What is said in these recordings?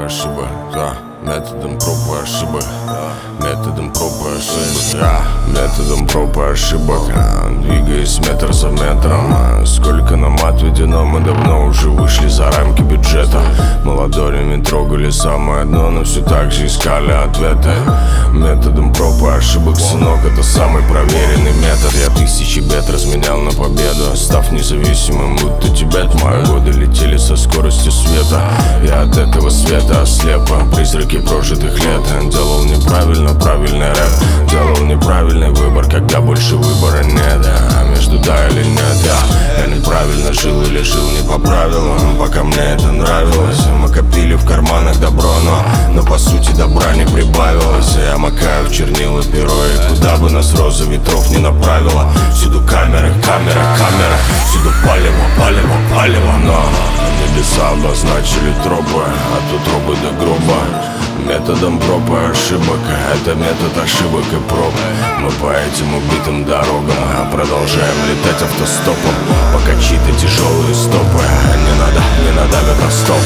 ошибок, да. Методом проб и ошибок, методом проб и ошибок, методом проб и ошибок, двигаясь метр за метром. Сколько нам отведено, мы давно уже вышли за рамки бюджета. Мы ладонями трогали самое дно, но все так же искали ответы. Методом проб и ошибок, сынок, это самый проверенный метод. Я тысячи бед разменял на победу, став независимым, будто Тибет. Мои годы летели со скоростью света. Я от этого света ослепа. Призраки прожитых лет. Делал неправильно правильный рэп. Делал неправильный выбор, когда больше выбора нет. Между да или нет. Я неправильно жил или жил не по правилам, пока мне это нравилось. Мы копили в карманах добро, но по сути добра не прибавилось. Я макаю в чернила перо, и куда бы нас роза ветров не направила. Всюду камеры, камера, камера. Всюду палево, палево, палево. Но небеса обозначили тропы, от утробы до гроба. Методом проб и ошибок, это метод ошибок и проб. Мы по этим убитым дорогам продолжаем летать автостопом, пока чьи-то тяжелые стопы не надавят на стоп.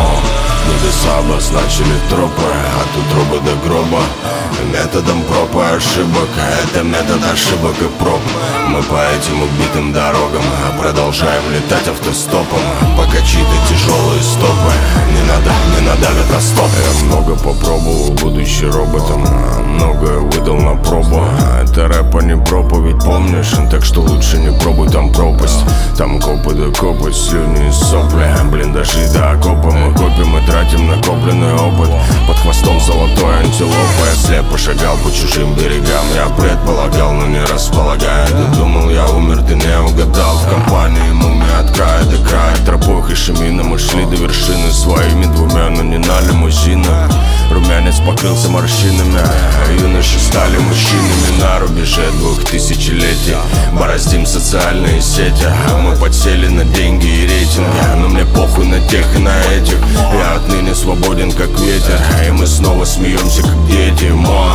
Небеса обозначили тропы, от утробы до гроба. Методом проб и ошибок, это метод ошибок и проб. Мы по этим убитым дорогам продолжаем летать автостопом, пока чьи-то тяжелые стопы не надавят на стоп. Я много попробовал, будучи роботом, многое выдал на пробу. Это рэп, а не проповедь, помнишь? Так что лучше не пробуй, там пропасть. Там копы да копоть, слюни и сопли, блиндажи да окопы. Мы копим и тратим накопленный опыт. Под хвостом золотой антилопы. Я слепо шагал по чужим берегам. Я предполагал, но не располагая. Ты думал, я умер, ты не угадал. В компании мумии от края до края. Тропой Хашимина мы шли до вершины своими двумя, но не на лимузинах. Румянец покрылся морщинами, юноши стали мужчинами на рубеже 2000-летий. Бороздим социальные сети. Мы подсели на деньги и рейтинги, но мне похуй на тех и на этих. Я отныне свободен как ветер, и мы снова смеемся как дети.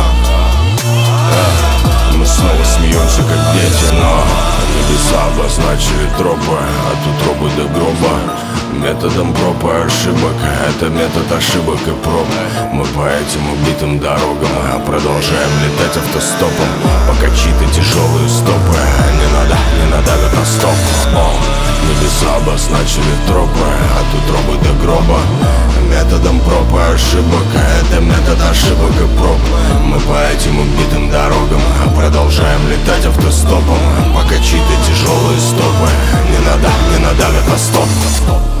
Мы снова смеемся как дети, но небеса обозначили тропы, от утробы до гроба. Методом проб и ошибок, это метод ошибок и проб. Мы по этим убитым дорогам продолжаем летать автостопом, пока чьи-то тяжелые стопы не надавят на стоп. Небеса обозначили тропы, от утробы до гроба. Методом проб и ошибок, это метод ошибок и проб. Мы по этим убитым дорогам продолжаем летать автостопом, пока чьи-то тяжелые стопы не надавят на стоп.